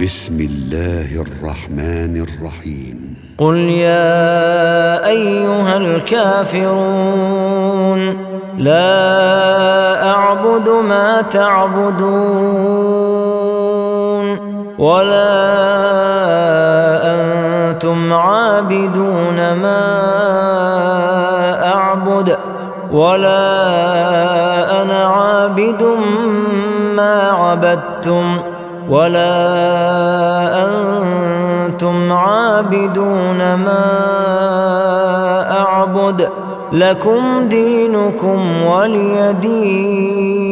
بسم الله الرحمن الرحيم قل يا أيها الكافرون لا أعبد ما تعبدون ولا أنتم عابدون ما أعبد ولا أنا عابد ما عبدتم ولا أنتم عابدون ما أعبد لكم دينكم ولي دين.